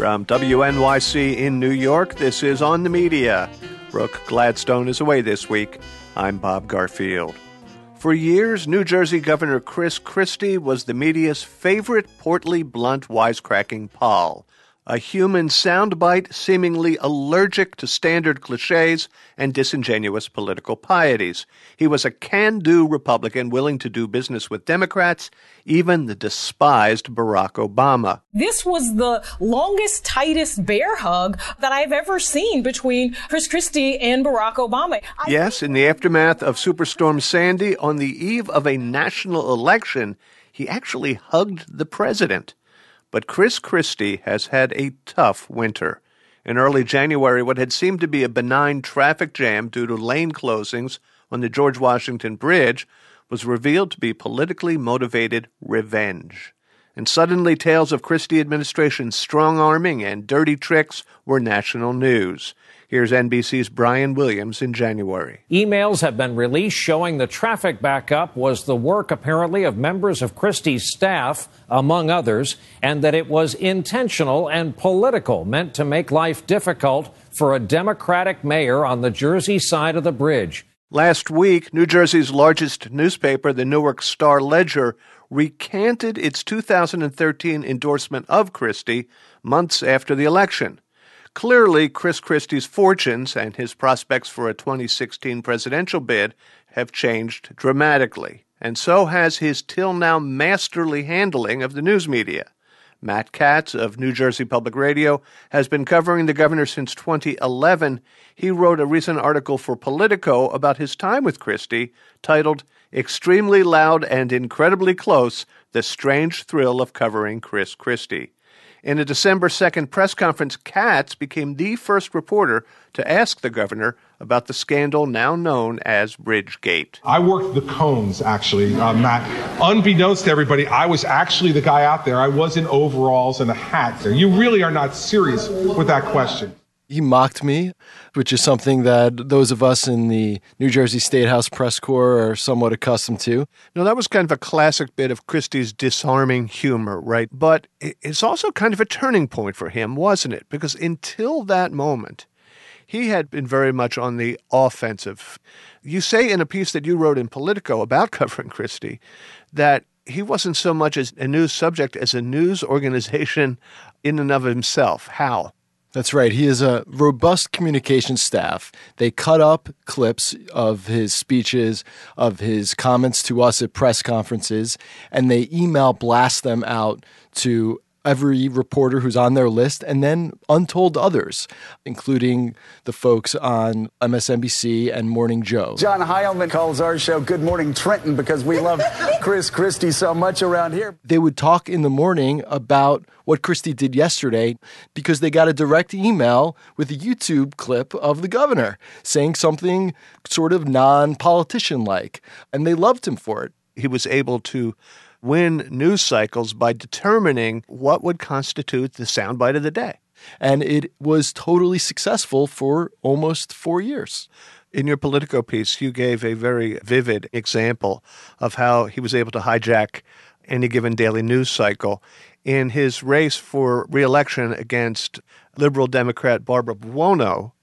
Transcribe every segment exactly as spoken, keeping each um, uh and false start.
From W N Y C in New York, this is On the Media. Brooke Gladstone is away this week. I'm Bob Garfield. For years, New Jersey Governor Chris Christie was the media's favorite portly, blunt, wisecracking pol. A human soundbite seemingly allergic to standard cliches and disingenuous political pieties. He was a can-do Republican willing to do business with Democrats, even the despised Barack Obama. This was the longest, tightest bear hug that I've ever seen between Chris Christie and Barack Obama. I yes, in the aftermath of Superstorm Sandy, on the eve of a national election, he actually hugged the president. But Chris Christie has had a tough winter. In early January, what had seemed to be a benign traffic jam due to lane closings on the George Washington Bridge was revealed to be politically motivated revenge. And suddenly, tales of Christie administration's strong-arming and dirty tricks were national news. Here's N B C's Brian Williams in January. Emails have been released showing the traffic backup was the work, apparently, of members of Christie's staff, among others, and that it was intentional and political, meant to make life difficult for a Democratic mayor on the Jersey side of the bridge. Last week, New Jersey's largest newspaper, the Newark Star-Ledger, recanted its two thousand thirteen endorsement of Christie months after the election. Clearly, Chris Christie's fortunes and his prospects for a twenty sixteen presidential bid have changed dramatically, and so has his till now masterly handling of the news media. Matt Katz of New Jersey Public Radio has been covering the governor since twenty eleven. He wrote a recent article for Politico about his time with Christie, titled "Extremely Loud and Incredibly Close, The Strange Thrill of Covering Chris Christie." In a December second press conference, Katz became the first reporter to ask the governor about the scandal now known as Bridgegate. I worked the cones, actually, uh, Matt. Unbeknownst to everybody, I was actually the guy out there. I was in overalls and a hat. You really are not serious with that question. He mocked me, which is something that those of us in the New Jersey State House press corps are somewhat accustomed to. No, that was kind of a classic bit of Christie's disarming humor, right? But it's also kind of a turning point for him, wasn't it? Because until that moment, he had been very much on the offensive. You say in a piece that you wrote in Politico about covering Christie that he wasn't so much as a news subject as a news organization in and of himself. How? That's right. He has a robust communication staff. They cut up clips of his speeches, of his comments to us at press conferences, and they email blast them out to every reporter who's on their list, and then untold others, including the folks on M S N B C and Morning Joe. John Heilman calls our show Good Morning Trenton because we love Chris Christie so much around here. They would talk in the morning about what Christie did yesterday because they got a direct email with a YouTube clip of the governor saying something sort of non-politician-like, and they loved him for it. He was able to win news cycles by determining what would constitute the soundbite of the day. And it was totally successful for almost four years. In your Politico piece, you gave a very vivid example of how he was able to hijack any given daily news cycle. In his race for re-election against liberal Democrat Barbara Buono,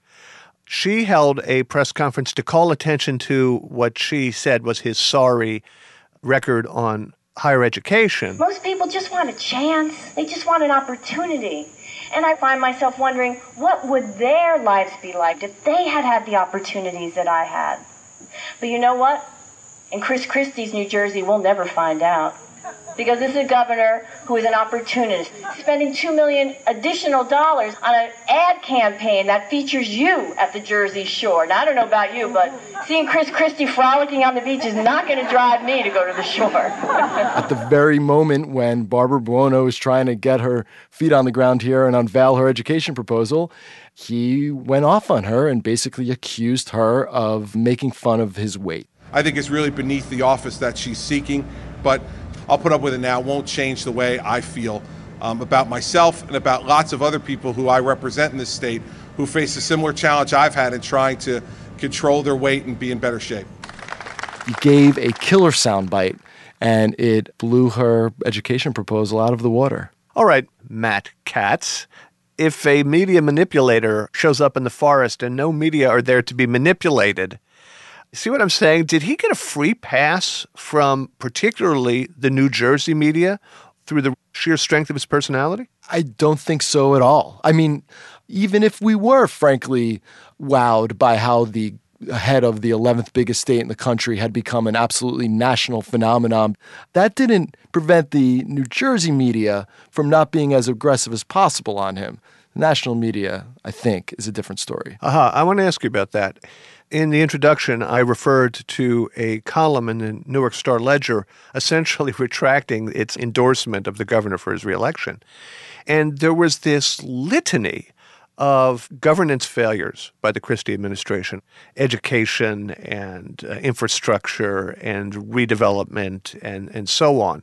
she held a press conference to call attention to what she said was his sorry record on higher education. Most people just want a chance. They just want an opportunity. And I find myself wondering, what would their lives be like if they had had the opportunities that I had? But you know what? In Chris Christie's New Jersey, we'll never find out. Because this is a governor who is an opportunist, spending two million dollars additional dollars on an ad campaign that features you at the Jersey Shore. Now, I don't know about you, but seeing Chris Christie frolicking on the beach is not going to drive me to go to the shore. At the very moment when Barbara Buono is trying to get her feet on the ground here and unveil her education proposal, he went off on her and basically accused her of making fun of his weight. I think it's really beneath the office that she's seeking, but I'll put up with it now. It won't change the way I feel um, about myself and about lots of other people who I represent in this state who face a similar challenge I've had in trying to control their weight and be in better shape. He gave a killer soundbite, and it blew her education proposal out of the water. All right, Matt Katz. if a media manipulator shows up in the forest and no media are there to be manipulated, see what I'm saying? Did he get a free pass from particularly the New Jersey media through the sheer strength of his personality? I don't think so at all. I mean, even if we were, frankly, wowed by how the head of the eleventh biggest state in the country had become an absolutely national phenomenon, that didn't prevent the New Jersey media from not being as aggressive as possible on him. The national media, I think, is a different story. Aha, uh-huh. I want to ask you about that. In the introduction, I referred to a column in the Newark Star Ledger essentially retracting its endorsement of the governor for his reelection. And there was this litany of governance failures by the Christie administration, education and uh, infrastructure and redevelopment and, and so on.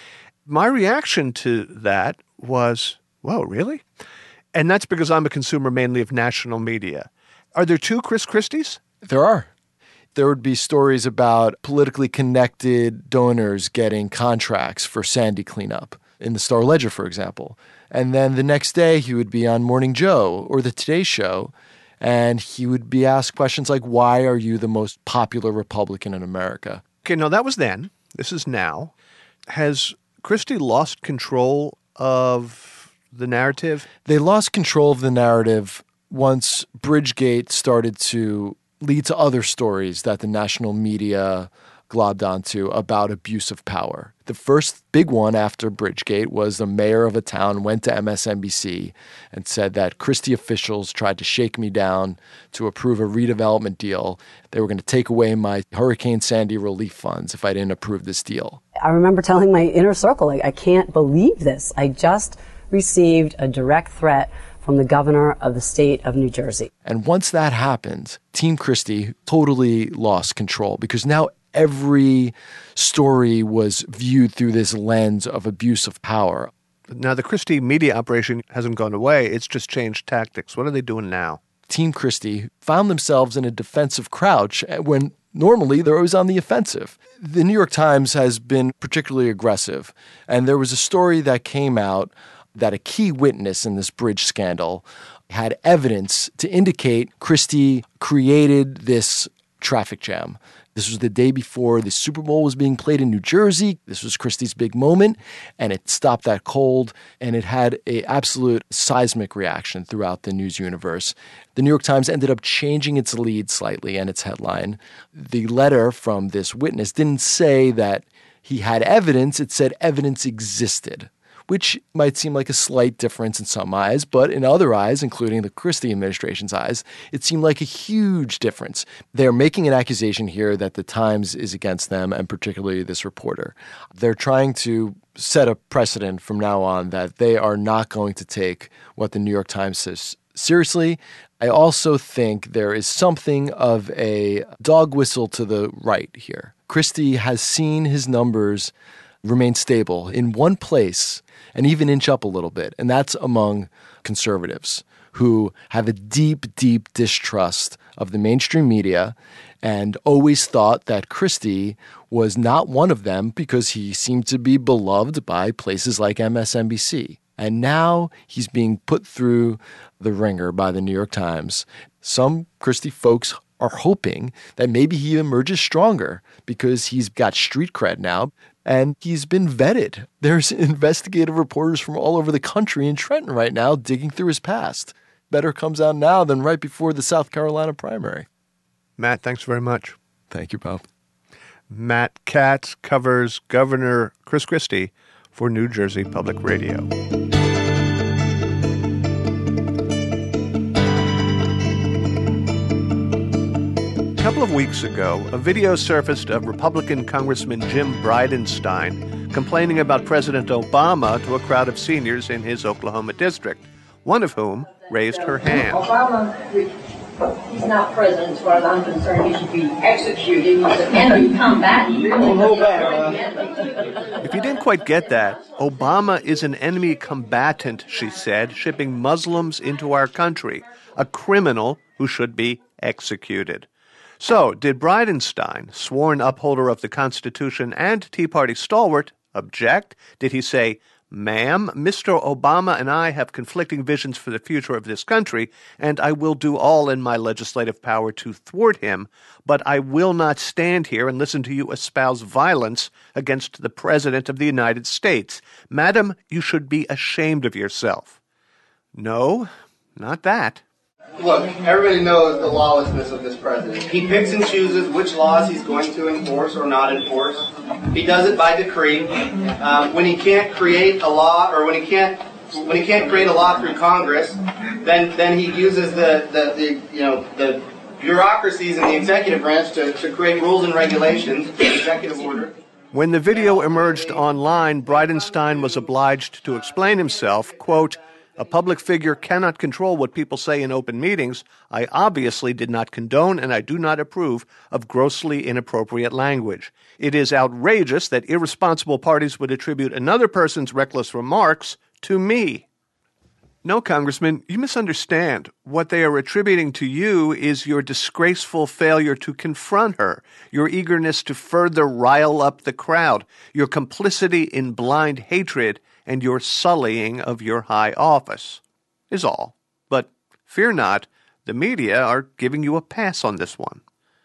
My reaction to that was, whoa, really? And that's because I'm a consumer mainly of national media. Are there two Chris Christies? There are. There would be stories about politically connected donors getting contracts for Sandy cleanup in the Star Ledger, for example. And then the next day he would be on Morning Joe or the Today Show, and he would be asked questions like, why are you the most popular Republican in America? Okay, no, that was then. This is now. Has Christie lost control of the narrative? They lost control of the narrative once Bridgegate started to lead to other stories that the national media globbed onto about abuse of power. The first big one after Bridgegate was the mayor of a town went to M S N B C and said that Christie officials tried to shake me down to approve a redevelopment deal. They were going to take away my Hurricane Sandy relief funds if I didn't approve this deal. I remember telling my inner circle, like, I can't believe this. I just received a direct threat from the governor of the state of New Jersey. And once that happened, Team Christie totally lost control because now every story was viewed through this lens of abuse of power. Now, the Christie media operation hasn't gone away. It's just changed tactics. What are they doing now? Team Christie found themselves in a defensive crouch when normally they're always on the offensive. The New York Times has been particularly aggressive, and there was a story that came out that a key witness in this bridge scandal had evidence to indicate Christie created this traffic jam. This was the day before the Super Bowl was being played in New Jersey. This was Christie's big moment, and it stopped that cold, and it had an absolute seismic reaction throughout the news universe. The New York Times ended up changing its lead slightly and its headline. The letter from this witness didn't say that he had evidence. It said evidence existed, which might seem like a slight difference in some eyes, but in other eyes, including the Christie administration's eyes, it seemed like a huge difference. They're making an accusation here that the Times is against them, and particularly this reporter. They're trying to set a precedent from now on that they are not going to take what the New York Times says seriously. I also think there is something of a dog whistle to the right here. Christie has seen his numbers remain stable in one place and even inch up a little bit. And that's among conservatives who have a deep, deep distrust of the mainstream media and always thought that Christie was not one of them because he seemed to be beloved by places like M S N B C. And now he's being put through the ringer by the New York Times. Some Christie folks are hoping that maybe he emerges stronger because he's got street cred now and he's been vetted. There's investigative reporters from all over the country in Trenton right now digging through his past. Better comes out now than right before the South Carolina primary. Matt, thanks very much. Thank you, Bob. Matt Katz covers Governor Chris Christie for New Jersey Public Radio. A couple of weeks ago, a video surfaced of Republican Congressman Jim Bridenstine complaining about President Obama to a crowd of seniors in his Oklahoma district, one of whom raised her hand. Obama, he's not president as far as I'm concerned. He should be executed. He's an enemy combatant. If you didn't quite get that, Obama is an enemy combatant, she said, shipping Muslims into our country, a criminal who should be executed. So, did Bridenstine, sworn upholder of the Constitution and Tea Party stalwart, object? Did he say, Ma'am, Mister Obama and I have conflicting visions for the future of this country, and I will do all in my legislative power to thwart him, but I will not stand here and listen to you espouse violence against the President of the United States. Madam, you should be ashamed of yourself. No, not that. Look, everybody knows the lawlessness of this president. He picks and chooses which laws he's going to enforce or not enforce. He does it by decree. Um, when he can't create a law, or when he can't, when he can't create a law through Congress, then then he uses the, the, the you know the bureaucracies in the executive branch to, to create rules and regulations, executive order. When the video emerged online, Bridenstine was obliged to explain himself, quote, "A public figure cannot control what people say in open meetings. I obviously did not condone and I do not approve of grossly inappropriate language. It is outrageous that irresponsible parties would attribute another person's reckless remarks to me." No, Congressman, you misunderstand. What they are attributing to you is your disgraceful failure to confront her, your eagerness to further rile up the crowd, your complicity in blind hatred, and your sullying of your high office, is all. But fear not, the media are giving you a pass on this one.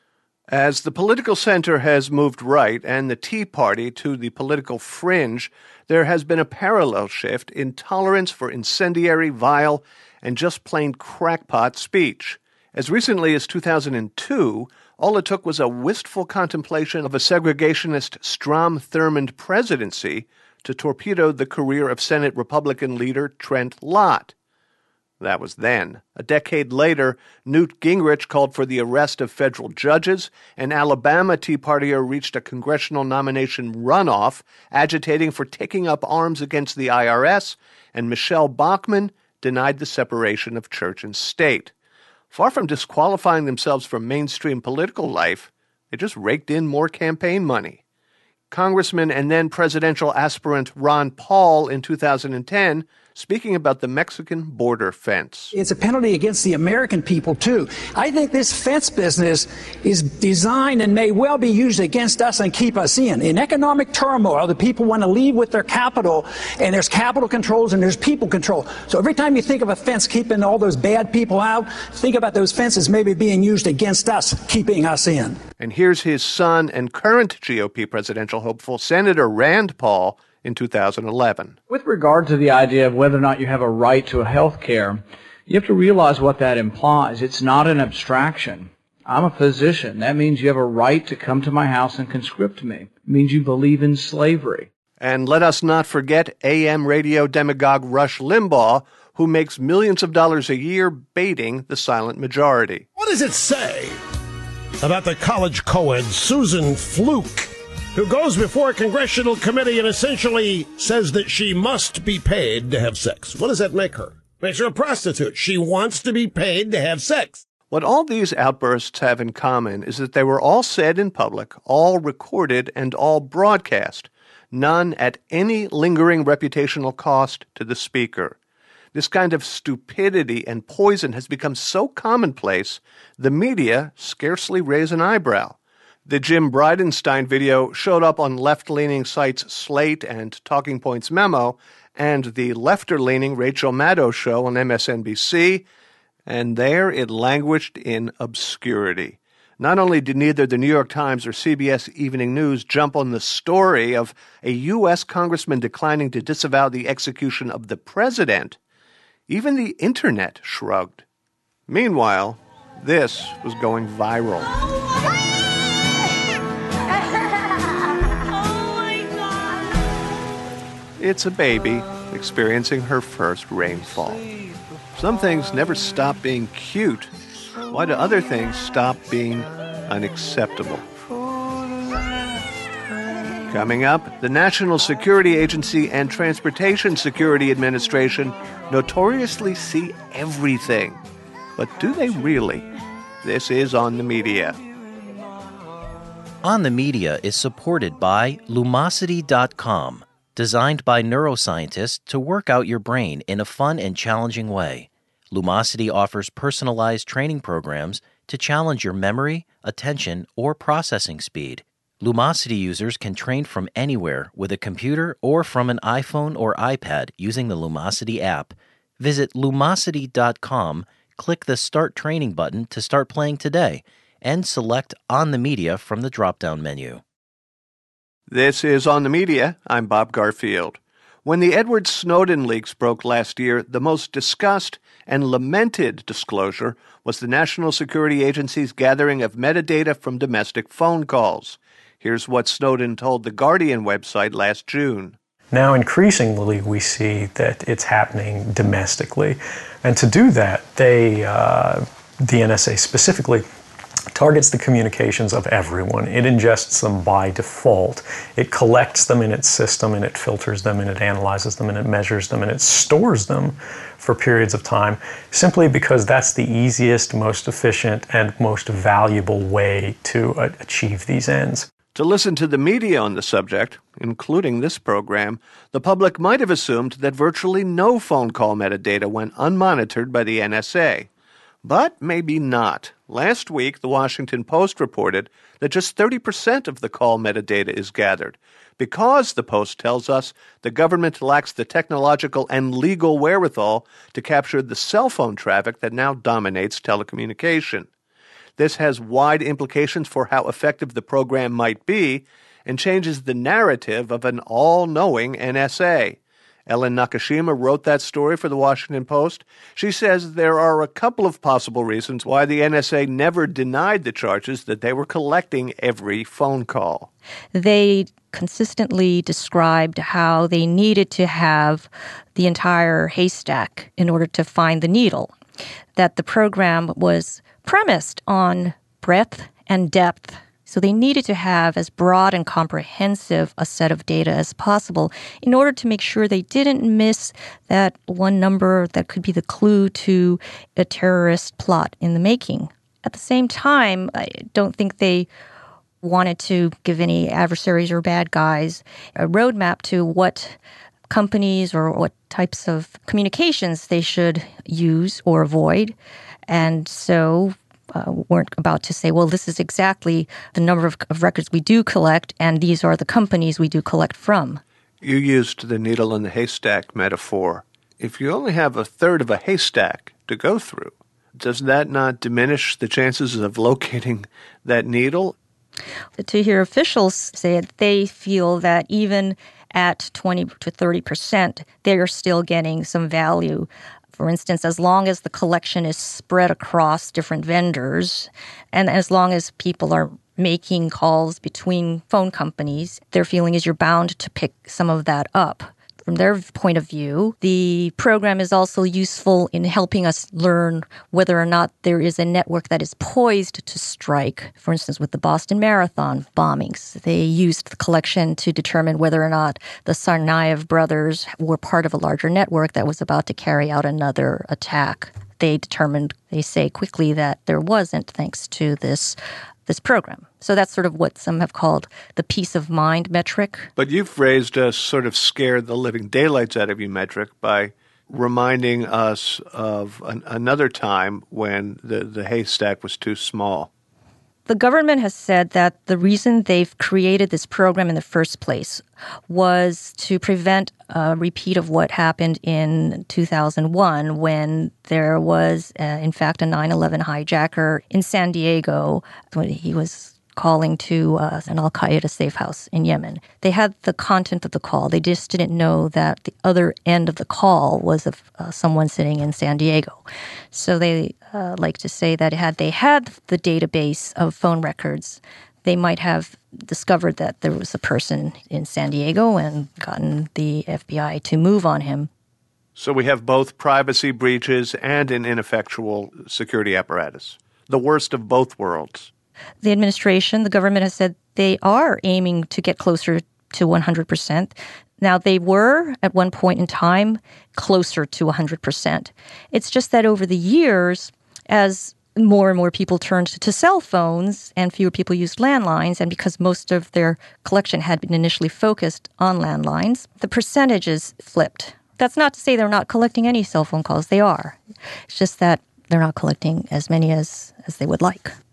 As the political center has moved right and the Tea Party to the political fringe, there has been a parallel shift in tolerance for incendiary, vile, and just plain crackpot speech. As recently as two thousand two, all it took was a wistful contemplation of a segregationist Strom Thurmond presidency to torpedo the career of Senate Republican leader Trent Lott. That was then. A decade later, Newt Gingrich called for the arrest of federal judges, and Alabama Tea Partier reached a congressional nomination runoff, agitating for taking up arms against the I R S, and Michelle Bachmann denied the separation of church and state. Far from disqualifying themselves from mainstream political life, they just raked in more campaign money. Congressman and then presidential aspirant Ron Paul in two thousand ten, speaking about the Mexican border fence. It's a penalty against the American people, too. I think this fence business is designed and may well be used against us and keep us in. In economic turmoil, the people want to leave with their capital, and there's capital controls and there's people control. So every time you think of a fence keeping all those bad people out, think about those fences maybe being used against us, keeping us in. And here's his son and current G O P presidential hopeful, Senator Rand Paul, in two thousand eleven. With regard to the idea of whether or not you have a right to health care, you have to realize what that implies. It's not an abstraction. I'm a physician. That means you have a right to come to my house and conscript me. It means you believe in slavery. And let us not forget A M radio demagogue Rush Limbaugh, who makes millions of dollars a year baiting the silent majority. What does it say about the college co-ed Susan Fluke, who goes before a congressional committee and essentially says that she must be paid to have sex? What does that make her? Makes her a prostitute. She wants to be paid to have sex. What all these outbursts have in common is that they were all said in public, all recorded, and all broadcast, none at any lingering reputational cost to the speaker. This kind of stupidity and poison has become so commonplace, the media scarcely raise an eyebrow. The Jim Bridenstine video showed up on left-leaning sites Slate and Talking Points Memo, and the lefter-leaning Rachel Maddow show on M S N B C, and there it languished in obscurity. Not only did neither the New York Times or C B S Evening News jump on the story of a U S congressman declining to disavow the execution of the president, even the internet shrugged. Meanwhile, this was going viral. It's a baby experiencing her first rainfall. Some things never stop being cute. Why do other things stop being unacceptable? Coming up, the National Security Agency and Transportation Security Administration notoriously see everything. But do they really? This is On the Media. On the Media is supported by Lumosity dot com. Designed by neuroscientists to work out your brain in a fun and challenging way. Lumosity offers personalized training programs to challenge your memory, attention, or processing speed. Lumosity users can train from anywhere with a computer or from an iPhone or iPad using the Lumosity app. Visit lumosity dot com, click the Start Training button to start playing today, and select On the Media from the drop-down menu. This is On the Media. I'm Bob Garfield. When the Edward Snowden leaks broke last year, the most discussed and lamented disclosure was the National Security Agency's gathering of metadata from domestic phone calls. Here's what Snowden told the Guardian website last June. Now, increasingly, we see that it's happening domestically. And to do that, they, uh, the N S A specifically, targets the communications of everyone. It ingests them by default. It collects them in its system, and it filters them, and it analyzes them, and it measures them, and it stores them for periods of time, simply because that's the easiest, most efficient, and most valuable way to uh, achieve these ends. To listen to the media on the subject, including this program, the public might have assumed that virtually no phone call metadata went unmonitored by the N S A. But maybe not. Last week, the Washington Post reported that just thirty percent of the call metadata is gathered, because, the Post tells us, the government lacks the technological and legal wherewithal to capture the cell phone traffic that now dominates telecommunication. This has wide implications for how effective the program might be and changes the narrative of an all-knowing N S A. Ellen Nakashima wrote that story for the Washington Post. She says there are a couple of possible reasons why the N S A never denied the charges that they were collecting every phone call. They consistently described how they needed to have the entire haystack in order to find the needle, that the program was premised on breadth and depth. So they needed to have as broad and comprehensive a set of data as possible in order to make sure they didn't miss that one number that could be the clue to a terrorist plot in the making. At the same time, I don't think they wanted to give any adversaries or bad guys a roadmap to what companies or what types of communications they should use or avoid. And so Uh, weren't about to say, well, this is exactly the number of, of records we do collect, and these are the companies we do collect from. You used the needle in the haystack metaphor. If you only have a third of a haystack to go through, does that not diminish the chances of locating that needle? To hear officials say it, they feel that even at twenty to thirty percent, they are still getting some value. For instance, as long as the collection is spread across different vendors, and as long as people are making calls between phone companies, their feeling is you're bound to pick some of that up. From their point of view, the program is also useful in helping us learn whether or not there is a network that is poised to strike. For instance, with the Boston Marathon bombings, they used the collection to determine whether or not the Tsarnaev brothers were part of a larger network that was about to carry out another attack. They determined, they say quickly, that there wasn't, thanks to this this program. So that's sort of what some have called the peace of mind metric. But you've raised a sort of scared the living daylights out of you metric by reminding us of an, another time when the, the haystack was too small. The government has said that the reason they've created this program in the first place was to prevent a repeat of what happened in two thousand one when there was, uh, in fact, a nine eleven hijacker in San Diego when he was calling to uh, an al-Qaeda safe house in Yemen. They had the content of the call. They just didn't know that the other end of the call was of uh, someone sitting in San Diego. So they uh, like to say that had they had the database of phone records, they might have discovered that there was a person in San Diego and gotten the F B I to move on him. So we have both privacy breaches and an ineffectual security apparatus. The worst of both worlds. The administration, the government has said they are aiming to get closer to one hundred percent. Now, they were, at one point in time, closer to one hundred percent. It's just that over the years, as more and more people turned to cell phones and fewer people used landlines, and because most of their collection had been initially focused on landlines, the percentages flipped. That's not to say they're not collecting any cell phone calls. They are. It's just that they're not collecting as many as, as they would like.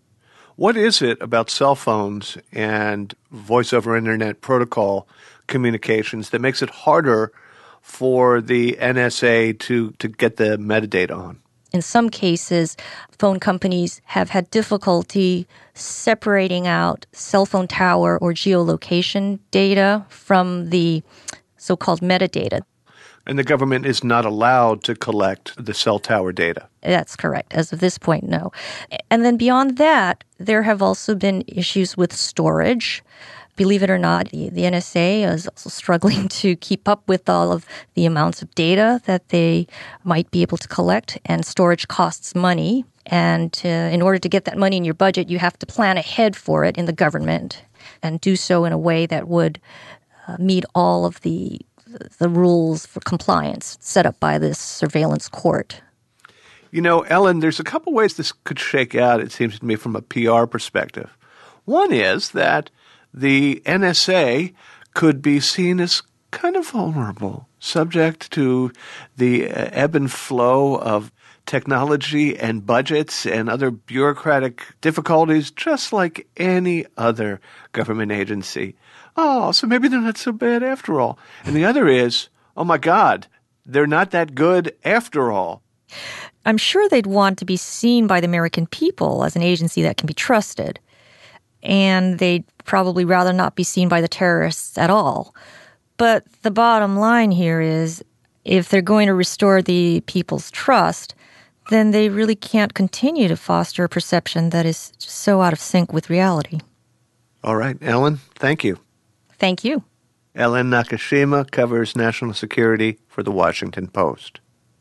What is it about cell phones and voice over internet protocol communications that makes it harder for the N S A to, to get the metadata on? In some cases, phone companies have had difficulty separating out cell phone tower or geolocation data from the so-called metadata. And the government is not allowed to collect the cell tower data. That's correct. As of this point, no. And then beyond that, there have also been issues with storage. Believe it or not, the, the N S A is also struggling to keep up with all of the amounts of data that they might be able to collect, and storage costs money. And uh, in order to get that money in your budget, you have to plan ahead for it in the government and do so in a way that would uh, meet all of the the rules for compliance set up by this surveillance court. You know, Ellen, there's a couple ways this could shake out, it seems to me, from a P R perspective. One is that the N S A could be seen as kind of vulnerable, subject to the ebb and flow of technology and budgets and other bureaucratic difficulties, just like any other government agency. Oh, so maybe they're not so bad after all. And the other is, oh my God, they're not that good after all. I'm sure they'd want to be seen by the American people as an agency that can be trusted. And they'd probably rather not be seen by the terrorists at all. But the bottom line here is, if they're going to restore the people's trust, then they really can't continue to foster a perception that is so out of sync with reality. All right, Ellen, thank you. Thank you. Ellen Nakashima covers national security for The Washington Post.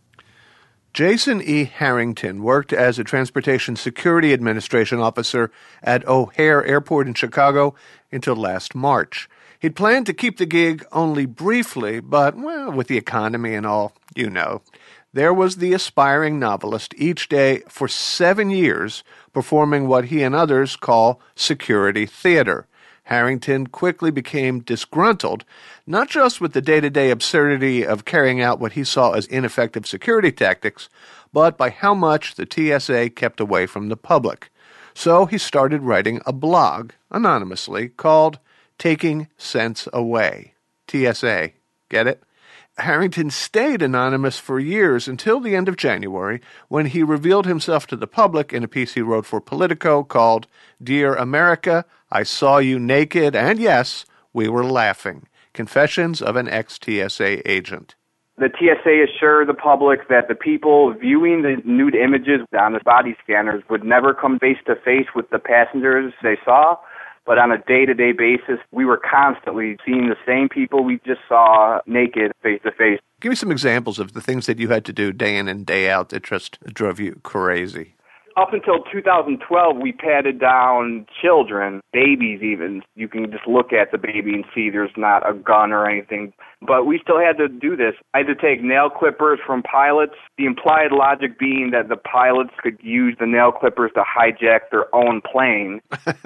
Jason E. Harrington worked as a Transportation Security Administration officer at O'Hare Airport in Chicago until last March. He'd planned to keep the gig only briefly, but, well, with the economy and all, you know. There was the aspiring novelist each day for seven years performing what he and others call security theater. Harrington quickly became disgruntled, not just with the day-to-day absurdity of carrying out what he saw as ineffective security tactics, but by how much the T S A kept away from the public. So he started writing a blog, anonymously, called Taking Sense Away. T S A. Get it? Harrington stayed anonymous for years until the end of January, when he revealed himself to the public in a piece he wrote for Politico called Dear America, I Saw You Naked, and yes, we were laughing. Confessions of an ex-T S A agent. The T S A assured the public that the people viewing the nude images on the body scanners would never come face-to-face with the passengers they saw. But on a day-to-day basis, we were constantly seeing the same people we just saw naked face-to-face. Give me some examples of the things that you had to do day in and day out that just drove you crazy. Up until two thousand twelve, we patted down children, babies even. You can just look at the baby and see there's not a gun or anything. But we still had to do this. I had to take nail clippers from pilots, the implied logic being that the pilots could use the nail clippers to hijack their own plane.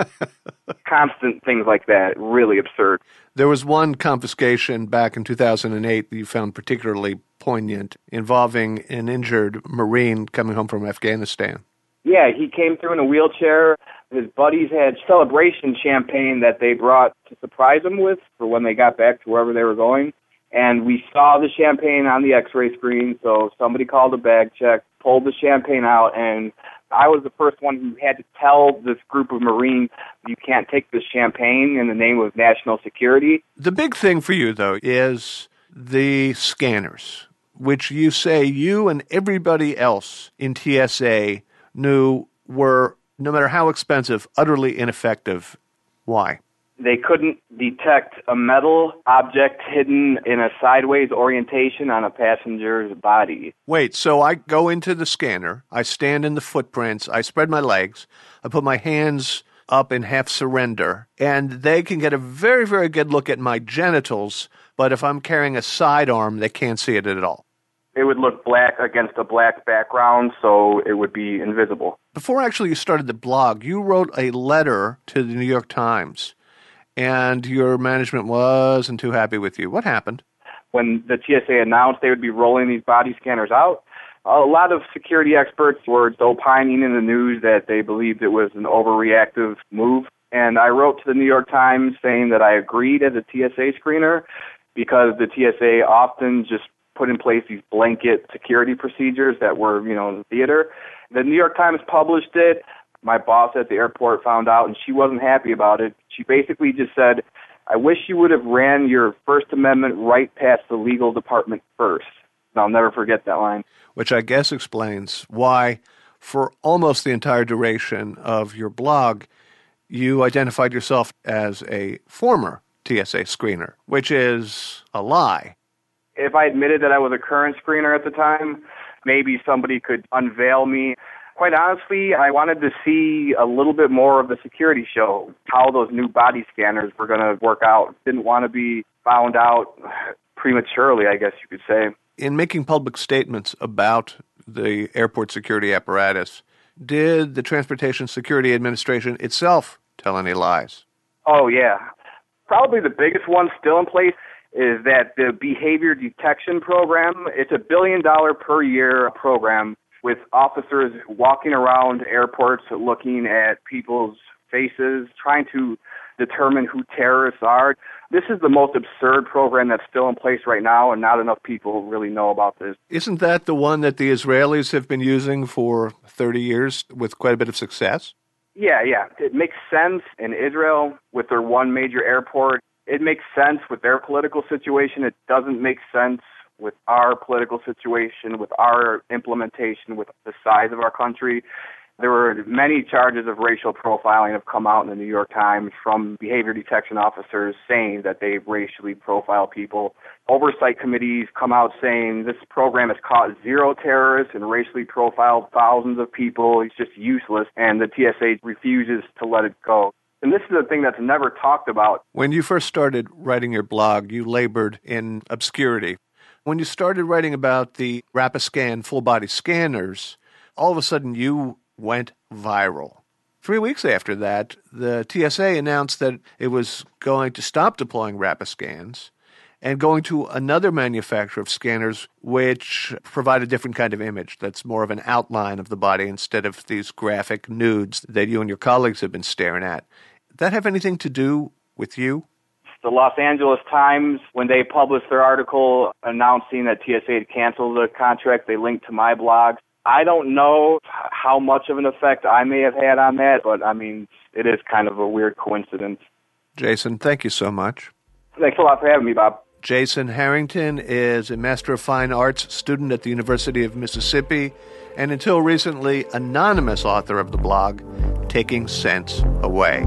Constant things like that, really absurd. There was one confiscation back in two thousand eight that you found particularly poignant, involving an injured Marine coming home from Afghanistan. Yeah, he came through in a wheelchair. His buddies had celebration champagne that they brought to surprise him with for when they got back to wherever they were going. And we saw the champagne on the x-ray screen, so somebody called a bag check, pulled the champagne out, and I was the first one who had to tell this group of Marines, you can't take this champagne in the name of national security. The big thing for you, though, is the scanners, which you say you and everybody else in T S A knew were, no matter how expensive, utterly ineffective. Why? They couldn't detect a metal object hidden in a sideways orientation on a passenger's body. Wait, so I go into the scanner, I stand in the footprints, I spread my legs, I put my hands up in half surrender, and they can get a very, very good look at my genitals, but if I'm carrying a sidearm, they can't see it at all. It would look black against a black background, so it would be invisible. Before actually you started the blog, you wrote a letter to the New York Times, and your management wasn't too happy with you. What happened? When the T S A announced they would be rolling these body scanners out, A lot of security experts were opining in the news that they believed it was an overreactive move. And I wrote to the New York Times saying that I agreed as a T S A screener because the T S A often just put in place these blanket security procedures that were, you know, in the theater. The New York Times published it. My boss at the airport found out, and she wasn't happy about it. She basically just said, I wish you would have ran your First Amendment right past the legal department first. And I'll never forget that line. Which I guess explains why, for almost the entire duration of your blog, you identified yourself as a former T S A screener, which is a lie. If I admitted that I was a current screener at the time, maybe somebody could unveil me. Quite honestly, I wanted to see a little bit more of the security show, how those new body scanners were going to work out. Didn't want to be found out prematurely, I guess you could say. In making public statements about the airport security apparatus, did the Transportation Security Administration itself tell any lies? Oh, yeah. Probably the biggest one still in place is that the behavior detection program, it's a billion dollar per year program with officers walking around airports looking at people's faces, trying to determine who terrorists are. This is the most absurd program that's still in place right now, and not enough people really know about this. Isn't that the one that the Israelis have been using for thirty years with quite a bit of success? Yeah, yeah. It makes sense in Israel with their one major airport. It makes sense with their political situation. It doesn't make sense with our political situation, with our implementation, with the size of our country. There were many charges of racial profiling have come out in the New York Times from behavior detection officers saying that they racially profile people. Oversight committees come out saying this program has caught zero terrorists and racially profiled thousands of people. It's just useless, and the T S A refuses to let it go. And this is a thing that's never talked about. When you first started writing your blog, you labored in obscurity. When you started writing about the Rapiscan full-body scanners, all of a sudden you went viral. Three weeks after that, the T S A announced that it was going to stop deploying Rapiscans and going to another manufacturer of scanners which provide a different kind of image that's more of an outline of the body instead of these graphic nudes that you and your colleagues have been staring at. Did that have anything to do with you? The Los Angeles Times, when they published their article announcing that T S A had canceled the contract, they linked to my blog. I don't know how much of an effect I may have had on that, but, I mean, it is kind of a weird coincidence. Jason, thank you so much. Thanks a lot for having me, Bob. Jason Harrington is a Master of Fine Arts student at the University of Mississippi and until recently anonymous author of the blog, Taking Sense Away.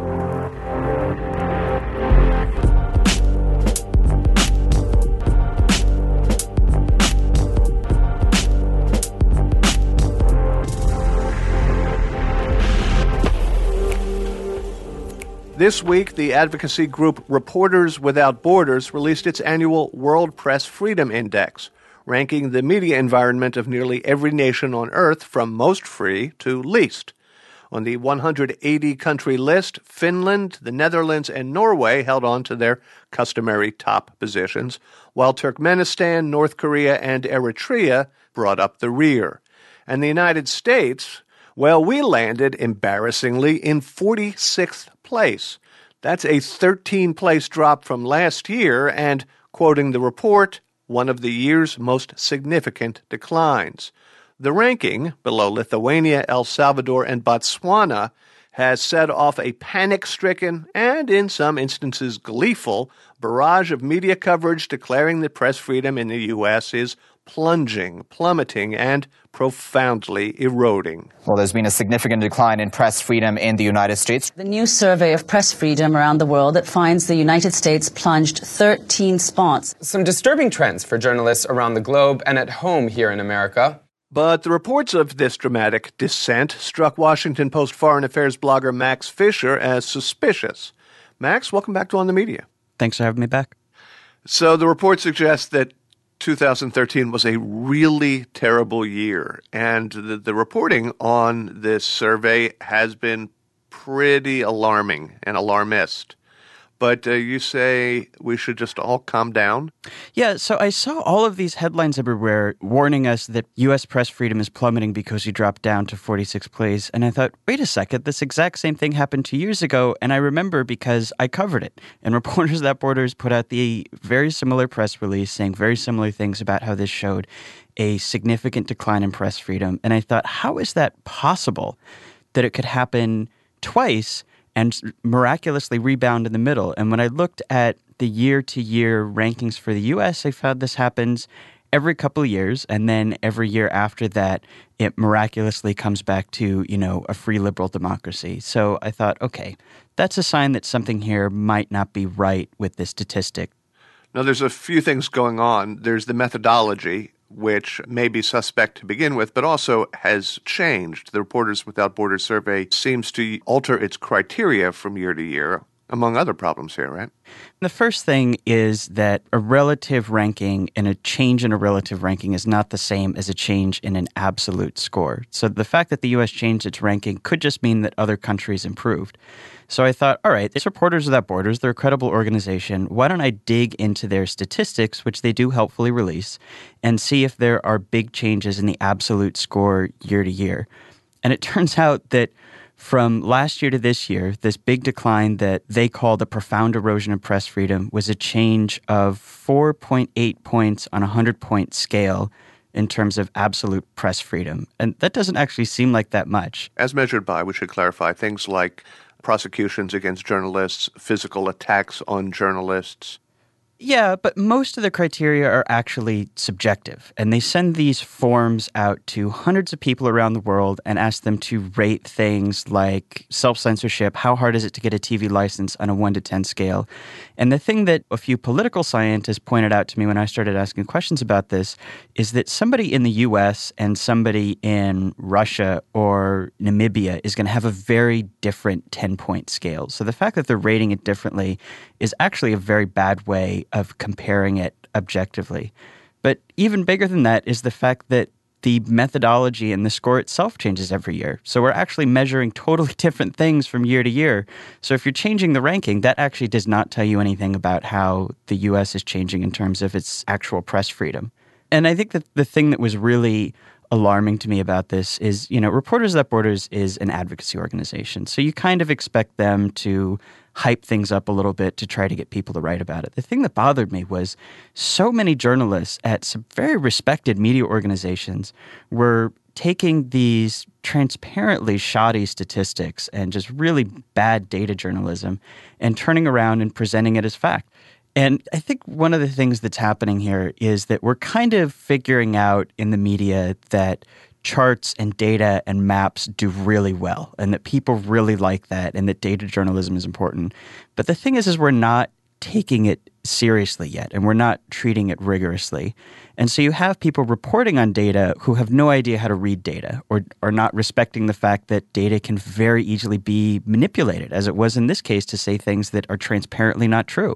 This week, the advocacy group Reporters Without Borders released its annual World Press Freedom Index, ranking the media environment of nearly every nation on Earth from most free to least. On the one hundred eighty country list, Finland, the Netherlands, and Norway held on to their customary top positions, while Turkmenistan, North Korea, and Eritrea brought up the rear. And the United States, well, we landed, embarrassingly, in forty-sixth place. That's a thirteen-place drop from last year and, quoting the report, one of the year's most significant declines. The ranking, below Lithuania, El Salvador, and Botswana, has set off a panic-stricken and, in some instances, gleeful barrage of media coverage declaring that press freedom in the U S is plunging, plummeting, and profoundly eroding. Well, there's been a significant decline in press freedom in the United States. The new survey of press freedom around the world that finds the United States plunged thirteen spots. Some disturbing trends for journalists around the globe and at home here in America. But the reports of this dramatic descent struck Washington Post foreign affairs blogger Max Fisher as suspicious. Max, welcome back to On the Media. Thanks for having me back. So the report suggests that two thousand thirteen was a really terrible year, and the, the reporting on this survey has been pretty alarming and alarmist. but uh, you say we should just all calm down? Yeah, so I saw all of these headlines everywhere warning us that U S press freedom is plummeting because we dropped down to forty-sixth place. And I thought, wait a second, this exact same thing happened two years ago. And I remember because I covered it. And Reporters Without Borders put out the very similar press release saying very similar things about how this showed a significant decline in press freedom. And I thought, how is that possible that it could happen twice and miraculously rebound in the middle? And when I looked at the year-to-year rankings for the U S, I found this happens every couple of years, and then every year after that, it miraculously comes back to, you know, a free liberal democracy. So I thought, okay, that's a sign that something here might not be right with this statistic. Now, there's a few things going on. There's the methodology, which may be suspect to begin with, but also has changed. The Reporters Without Borders survey seems to alter its criteria from year to year, among other problems here, right? The first thing is that a relative ranking and a change in a relative ranking is not the same as a change in an absolute score. So the fact that the U S changed its ranking could just mean that other countries improved. So I thought, all right, it's Reporters Without Borders. They're a credible organization. Why don't I dig into their statistics, which they do helpfully release, and see if there are big changes in the absolute score year to year. And it turns out that from last year to this year, this big decline that they call the profound erosion of press freedom was a change of four point eight points on a hundred-point scale in terms of absolute press freedom. And that doesn't actually seem like that much. As measured by, we should clarify, things like prosecutions against journalists, physical attacks on journalists. Yeah, but most of the criteria are actually subjective, and they send these forms out to hundreds of people around the world and ask them to rate things like self-censorship, how hard is it to get a T V license on a one to ten scale. And the thing that a few political scientists pointed out to me when I started asking questions about this is that somebody in the U S and somebody in Russia or Namibia is going to have a very different ten-point scale. So the fact that they're rating it differently is actually a very bad way of comparing it objectively. But even bigger than that is the fact that the methodology and the score itself changes every year. So we're actually measuring totally different things from year to year. So if you're changing the ranking, that actually does not tell you anything about how the U S is changing in terms of its actual press freedom. And I think that the thing that was really alarming to me about this is, you know, Reporters Without Borders is an advocacy organization. So you kind of expect them to hype things up a little bit to try to get people to write about it. The thing that bothered me was so many journalists at some very respected media organizations were taking these transparently shoddy statistics and just really bad data journalism and turning around and presenting it as fact. And I think one of the things that's happening here is that we're kind of figuring out in the media that charts and data and maps do really well and that people really like that and that data journalism is important. But the thing is, is we're not taking it seriously yet and we're not treating it rigorously. And so you have people reporting on data who have no idea how to read data or are not respecting the fact that data can very easily be manipulated, as it was in this case, to say things that are transparently not true.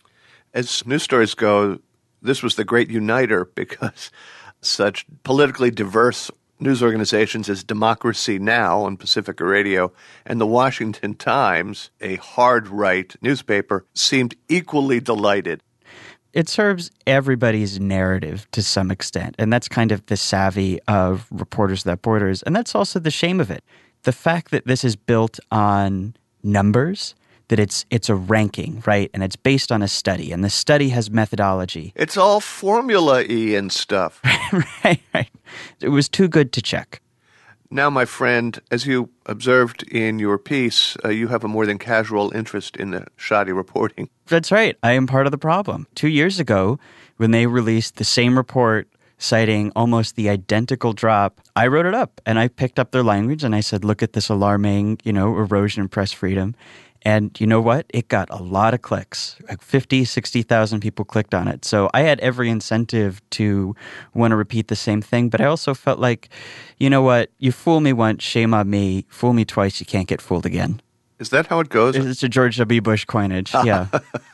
As news stories go, this was the great uniter because such politically diverse news organizations as Democracy Now! On Pacifica Radio and the Washington Times, a hard-right newspaper, seemed equally delighted. It serves everybody's narrative to some extent, and that's kind of the savvy of Reporters Without Borders, and that's also the shame of it. The fact that this is built on numbers, that it's it's a ranking, right? And it's based on a study, and the study has methodology. It's all formula-y and stuff. right, right. It was too good to check. Now, my friend, as you observed in your piece, uh, you have a more than casual interest in the shoddy reporting. That's right. I am part of the problem. Two years ago, when they released the same report citing almost the identical drop, I wrote it up, and I picked up their language, and I said, look at this alarming, you know, erosion in press freedom. And you know what? It got a lot of clicks. Like fifty, sixty thousand people clicked on it. So I had every incentive to want to repeat the same thing. But I also felt like, you know what? You fool me once, shame on me. Fool me twice, you can't get fooled again. Is that how it goes? It's a George W. Bush coinage, yeah.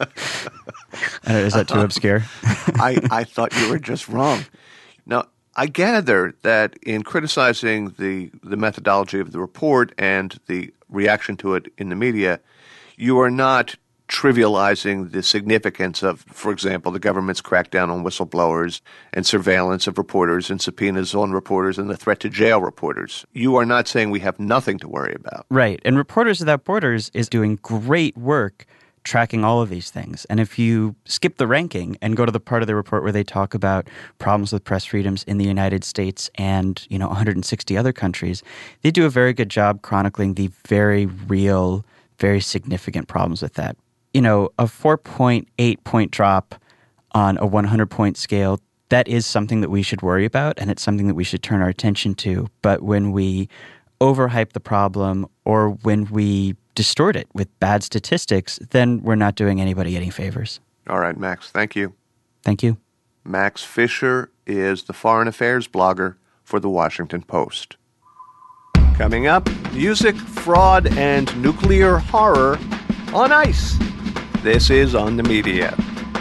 Is that too obscure? I, I thought you were just wrong. Now, I gather that in criticizing the, the methodology of the report and the reaction to it in the media, you are not trivializing the significance of, for example, the government's crackdown on whistleblowers and surveillance of reporters and subpoenas on reporters and the threat to jail reporters. You are not saying we have nothing to worry about. Right. And Reporters Without Borders is doing great work tracking all of these things. And if you skip the ranking and go to the part of the report where they talk about problems with press freedoms in the United States and, you know, one hundred sixty other countries, they do a very good job chronicling the very real, very significant problems with that. You know, a four point eight point drop on a one hundred point scale, that is something that we should worry about, and it's something that we should turn our attention to. But when we overhype the problem or when we distort it with bad statistics, then we're not doing anybody any favors. All right, Max, thank you. Thank you. Max Fisher is the foreign affairs blogger for The Washington Post. Coming up, music, fraud, and nuclear horror on ice. This is On the Media.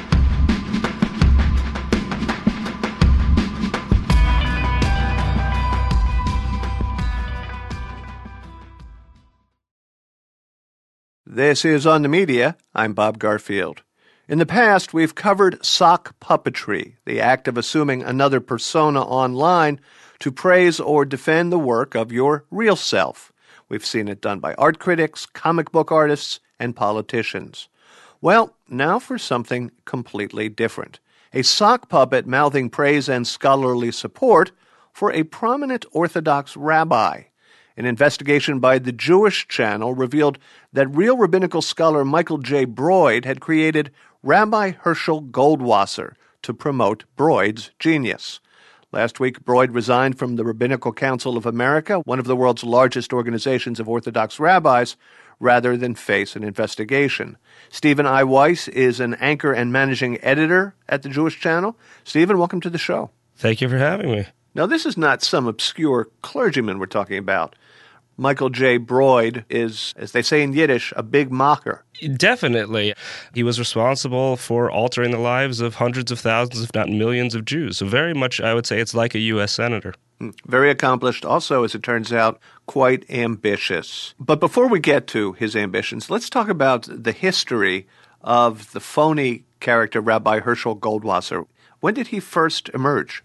This is On the Media. I'm Bob Garfield. In the past, we've covered sock puppetry, the act of assuming another persona online to praise or defend the work of your real self. We've seen it done by art critics, comic book artists, and politicians. Well, now for something completely different. A sock puppet mouthing praise and scholarly support for a prominent Orthodox rabbi. An investigation by the Jewish Channel revealed that real rabbinical scholar Michael J. Broid had created Rabbi Herschel Goldwasser to promote Broid's genius. Last week, Broid resigned from the Rabbinical Council of America, one of the world's largest organizations of Orthodox rabbis, rather than face an investigation. Stephen I. Weiss is an anchor and managing editor at the Jewish Channel. Stephen, welcome to the show. Thank you for having me. Now, this is not some obscure clergyman we're talking about. Michael J. Broid is, as they say in Yiddish, a big mocker. Definitely. He was responsible for altering the lives of hundreds of thousands, if not millions, of Jews. So very much, I would say, it's like a U S senator. Very accomplished, also, as it turns out, quite ambitious. But before we get to his ambitions, let's talk about the history of the phony character Rabbi Herschel Goldwasser. When did he first emerge?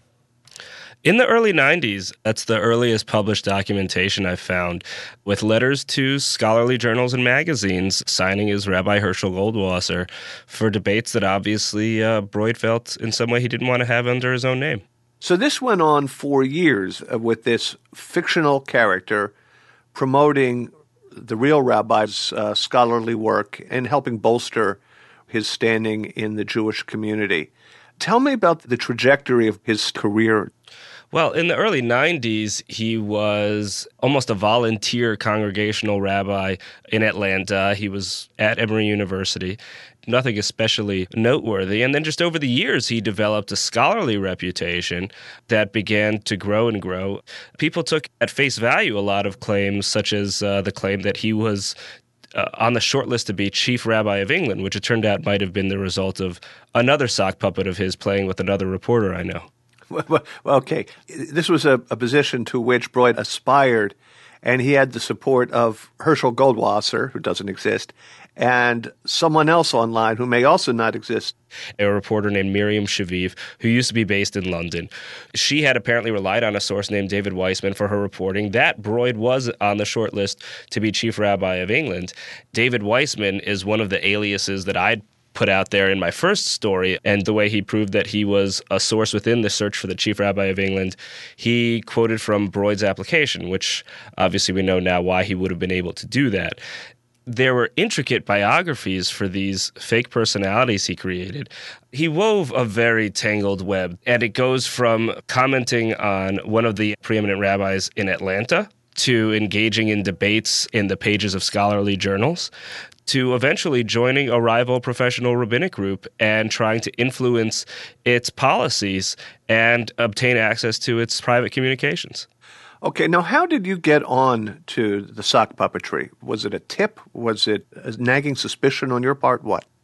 In the early nineties, that's the earliest published documentation I've found, with letters to scholarly journals and magazines signing as Rabbi Herschel Goldwasser for debates that obviously uh, Broid felt in some way he didn't want to have under his own name. So this went on for years uh, with this fictional character promoting the real rabbi's uh, scholarly work and helping bolster his standing in the Jewish community. Tell me about the trajectory of his career. Well, in the early nineties, he was almost a volunteer congregational rabbi in Atlanta. He was at Emory University. Nothing especially noteworthy. And then just over the years, he developed a scholarly reputation that began to grow and grow. People took at face value a lot of claims, such as uh, the claim that he was Uh, on the short list to be chief rabbi of England, which it turned out might have been the result of another sock puppet of his playing with another reporter I know. Well, okay, this was a, a position to which Broid aspired, and he had the support of Herschel Goldwasser, who doesn't exist, and someone else online who may also not exist. A reporter named Miriam Shaviv, who used to be based in London. She had apparently relied on a source named David Weissman for her reporting that Broid was on the short list to be chief rabbi of England. David Weissman is one of the aliases that I'd put out there in my first story, and the way he proved that he was a source within the search for the chief rabbi of England, he quoted from Broid's application, which obviously we know now why he would have been able to do that. There were intricate biographies for these fake personalities he created. He wove a very tangled web, and it goes from commenting on one of the preeminent rabbis in Atlanta to engaging in debates in the pages of scholarly journals, to eventually joining a rival professional rabbinic group and trying to influence its policies and obtain access to its private communications. Okay, now how did you get on to the sock puppetry? Was it a tip? Was it a nagging suspicion on your part? What?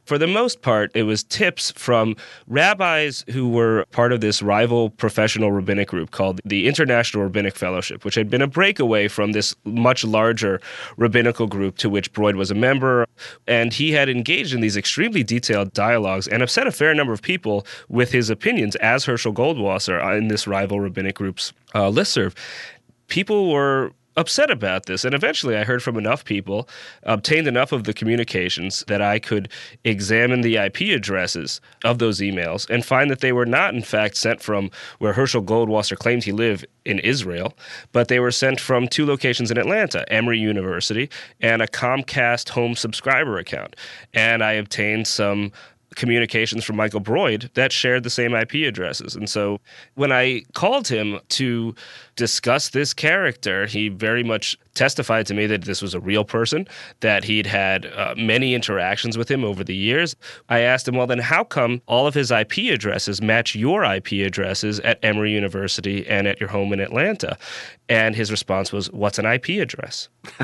For the most part, it was tips from rabbis who were part of this rival professional rabbinic group called the International Rabbinic Fellowship, which had been a breakaway from this much larger rabbinical group to which Broid was a member. And he had engaged in these extremely detailed dialogues and upset a fair number of people with his opinions as Herschel Goldwasser in this rival rabbinic group's uh, listserv. People were upset about this. And eventually I heard from enough people, obtained enough of the communications that I could examine the I P addresses of those emails and find that they were not, in fact, sent from where Herschel Goldwasser claimed he lived in Israel, but they were sent from two locations in Atlanta, Emory University and a Comcast home subscriber account. And I obtained some communications from Michael Broid that shared the same I P addresses. And so when I called him to discuss this character, he very much testified to me that this was a real person, that he'd had uh, many interactions with him over the years. I asked him, well, then how come all of his I P addresses match your I P addresses at Emory University and at your home in Atlanta? And his response was, what's an I P address?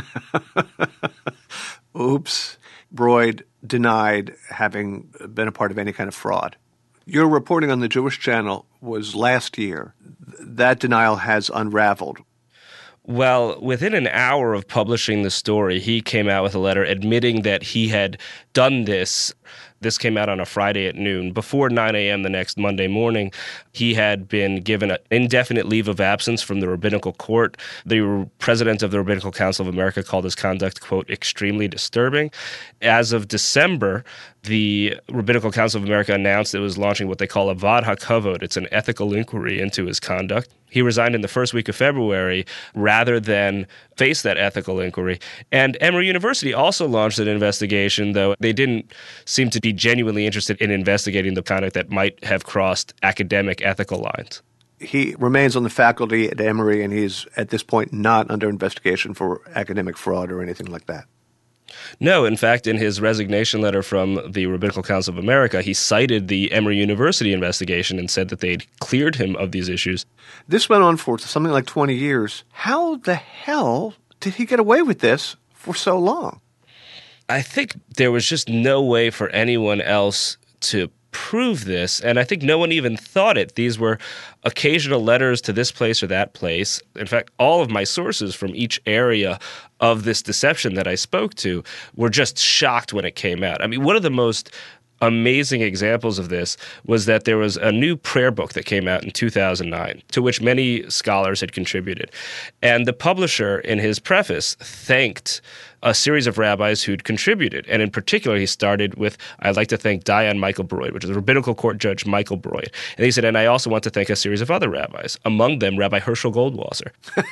Oops. Broid denied having been a part of any kind of fraud. Your reporting on the Jewish Channel was last year. That denial has unraveled. Well, within an hour of publishing the story, he came out with a letter admitting that he had done this. This came out on a Friday at noon. Before nine a.m. the next Monday morning, he had been given an indefinite leave of absence from the rabbinical court. The president of the Rabbinical Council of America called his conduct, quote, extremely disturbing. As of December, the Rabbinical Council of America announced it was launching what they call a Vad HaKavod. It's an ethical inquiry into his conduct. He resigned in the first week of February rather than face that ethical inquiry. And Emory University also launched an investigation, though they didn't seem to be genuinely interested in investigating the conduct that might have crossed academic ethical lines. He remains on the faculty at Emory, and he's at this point not under investigation for academic fraud or anything like that. No, in fact, in his resignation letter from the Rabbinical Council of America, he cited the Emory University investigation and said that they'd cleared him of these issues. This went on for something like twenty years. How the hell did he get away with this for so long? I think there was just no way for anyone else to prove this, and I think no one even thought it. These were occasional letters to this place or that place. In fact, all of my sources from each area of this deception that I spoke to were just shocked when it came out. I mean, one of the most amazing examples of this was that there was a new prayer book that came out in two thousand nine, to which many scholars had contributed. And the publisher, in his preface, thanked a series of rabbis who'd contributed. And in particular, he started with, I'd like to thank Dayan Michael Broid, which is the rabbinical court judge Michael Broid. And he said, and I also want to thank a series of other rabbis, among them Rabbi Herschel Goldwasser.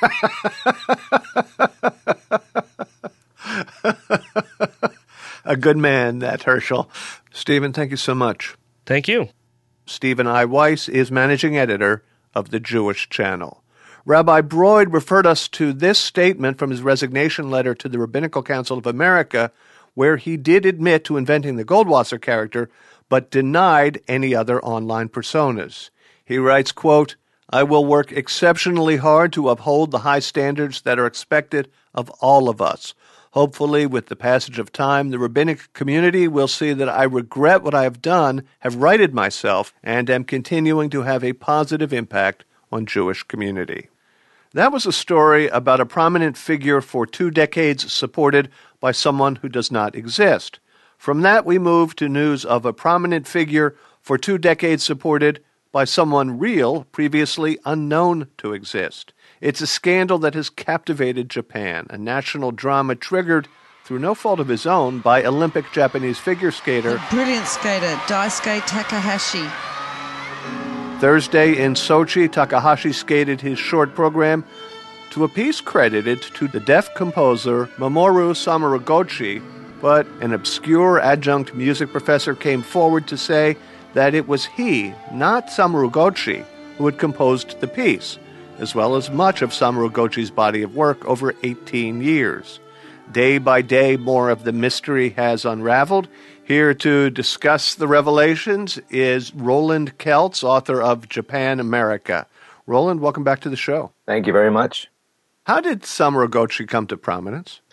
A good man, that Herschel. Stephen, thank you so much. Thank you. Stephen I. Weiss is managing editor of the Jewish Channel. Rabbi Broid referred us to this statement from his resignation letter to the Rabbinical Council of America, where he did admit to inventing the Goldwasser character, but denied any other online personas. He writes, quote, I will work exceptionally hard to uphold the high standards that are expected of all of us. Hopefully, with the passage of time, the rabbinic community will see that I regret what I have done, have righted myself, and am continuing to have a positive impact on Jewish community. That was a story about a prominent figure for two decades supported by someone who does not exist. From that, we move to news of a prominent figure for two decades supported by someone real, previously unknown to exist. It's a scandal that has captivated Japan, a national drama triggered, through no fault of his own, by Olympic Japanese figure skater, brilliant skater Daisuke Takahashi. Thursday in Sochi, Takahashi skated his short program to a piece credited to the deaf composer Mamoru Samarugochi, but an obscure adjunct music professor came forward to say that it was he, not Samarugochi, who had composed the piece, as well as much of Samarugochi's body of work over eighteen years. Day by day, more of the mystery has unraveled. Here to discuss the revelations is Roland Keltz, author of Japan America. Roland, welcome back to the show. Thank you very much. How did Samarugochi come to prominence?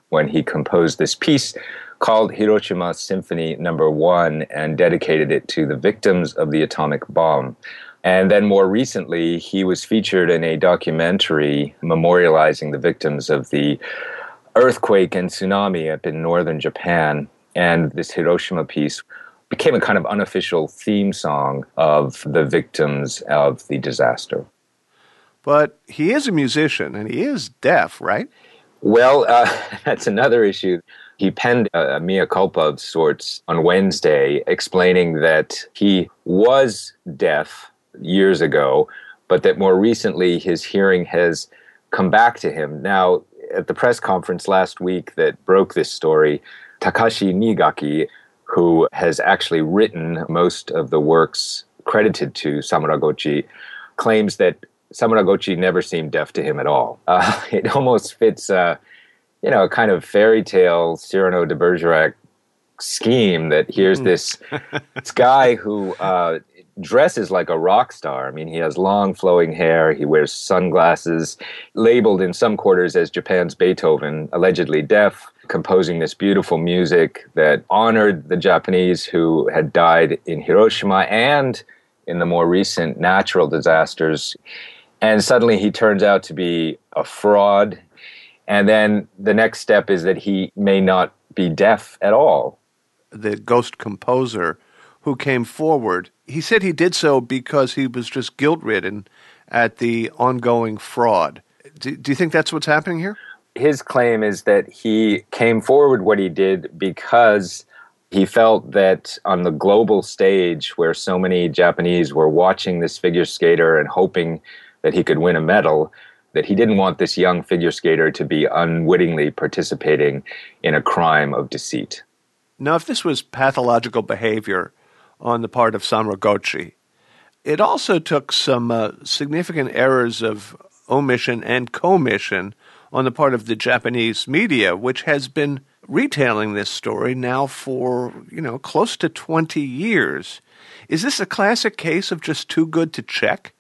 when he composed this piece called Hiroshima Symphony Number One and dedicated it to the victims of the atomic bomb. And then more recently, he was featured in a documentary memorializing the victims of the earthquake and tsunami up in northern Japan. And this Hiroshima piece became a kind of unofficial theme song of the victims of the disaster. But he is a musician, and he is deaf, right? Well, uh, that's another issue. He penned a, a mea culpa of sorts on Wednesday, explaining that he was deaf years ago, but that more recently his hearing has come back to him. Now, at the press conference last week that broke this story, Takashi Niigaki, who has actually written most of the works credited to Samuragochi, claims that Samuragochi never seemed deaf to him at all. Uh, it almost fits, uh, you know, a kind of fairy tale Cyrano de Bergerac scheme that here's this, this guy who uh, dresses like a rock star. I mean, he has long flowing hair, he wears sunglasses, labeled in some quarters as Japan's Beethoven, allegedly deaf, composing this beautiful music that honored the Japanese who had died in Hiroshima and in the more recent natural disasters. And suddenly he turns out to be a fraud. And then the next step is that he may not be deaf at all. The ghost composer who came forward, he said he did so because he was just guilt-ridden at the ongoing fraud. Do, do you think that's what's happening here? His claim is that he came forward what he did because he felt that on the global stage where so many Japanese were watching this figure skater and hoping that he could win a medal, that he didn't want this young figure skater to be unwittingly participating in a crime of deceit. Now, if this was pathological behavior on the part of Samuragochi, it also took some uh, significant errors of omission and commission on the part of the Japanese media, which has been retailing this story now for, you know, close to twenty years. Is this a classic case of just too good to check?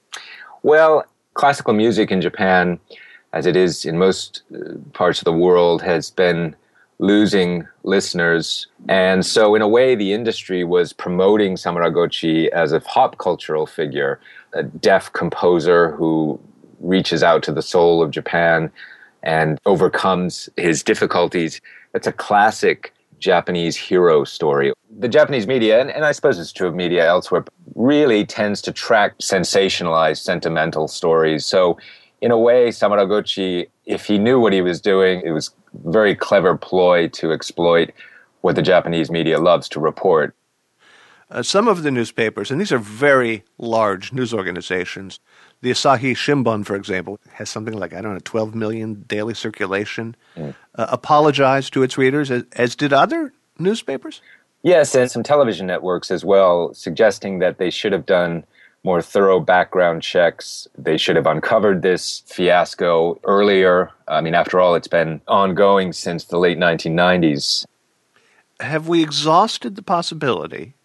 Well, classical music in Japan, as it is in most parts of the world, has been losing listeners. And so in a way, the industry was promoting Samuragochi as a pop cultural figure, a deaf composer who reaches out to the soul of Japan and overcomes his difficulties. It's a classic Japanese hero story. The Japanese media, and, and I suppose it's true of media elsewhere, really tends to track sensationalized, sentimental stories. So in a way, Samuragochi, if he knew what he was doing, it was a very clever ploy to exploit what the Japanese media loves to report. Uh, some of the newspapers, and these are very large news organizations, the Asahi Shimbun, for example, has something like, I don't know, twelve million daily circulation, mm. uh, apologized to its readers, as, as did other newspapers? Yes, and some television networks as well, suggesting that they should have done more thorough background checks. They should have uncovered this fiasco earlier. I mean, after all, it's been ongoing since the late nineteen nineties. Have we exhausted the possibility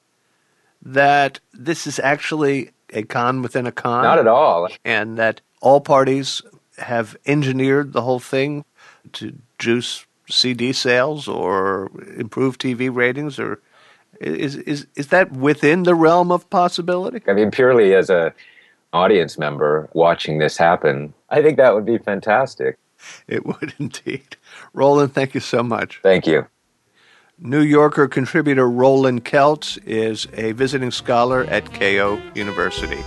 that this is actually a con within a con? Not at all. And that all parties have engineered the whole thing to juice C D sales or improve T V ratings? Or is is is that within the realm of possibility? I mean, purely as a audience member watching this happen, I think that would be fantastic. It would indeed. Roland, thank you so much. Thank you. New Yorker contributor Roland Keltz is a visiting scholar at Keio University.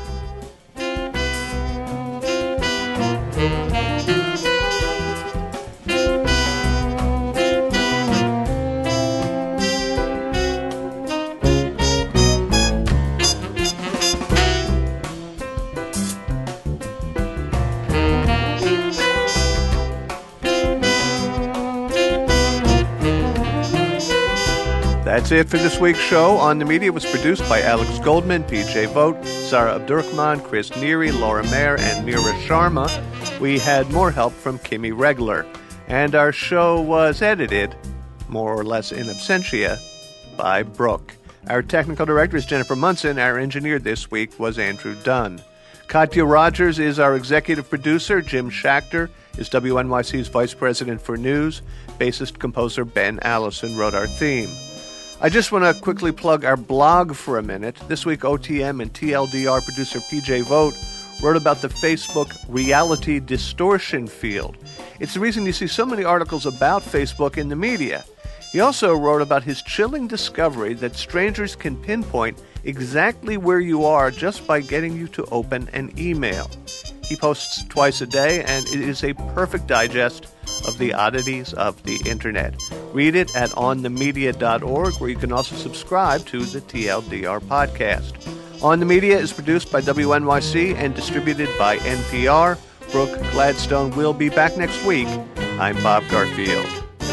That's it for this week's show. On the Media was produced by Alex Goldman, P J Vogt, Sarah Abdurrahman, Chris Neary, Laura Mayer, and Mira Sharma. We had more help from Kimmy Regler. And our show was edited, more or less in absentia, by Brooke. Our technical director is Jennifer Munson. Our engineer this week was Andrew Dunn. Katya Rogers is our executive producer. Jim Schachter is W N Y C's Vice President for News. Bassist composer Ben Allison wrote our theme. I just want to quickly plug our blog for a minute. This week, O T M and T L D R producer P J Vogt wrote about the Facebook reality distortion field. It's the reason you see so many articles about Facebook in the media. He also wrote about his chilling discovery that strangers can pinpoint exactly where you are just by getting you to open an email. He posts twice a day, and it is a perfect digest of the oddities of the internet. Read it at on the media dot org, where you can also subscribe to the T L D R podcast. On the Media is produced by W N Y C and distributed by N P R. Brooke Gladstone will be back next week. I'm Bob Garfield.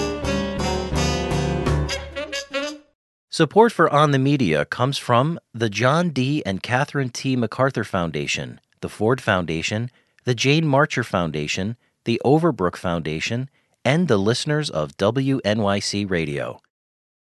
Support for On the Media comes from the John D. and Catherine T. MacArthur Foundation, the Ford Foundation, the Jane Marcher Foundation, the Overbrook Foundation, and the listeners of W N Y C Radio.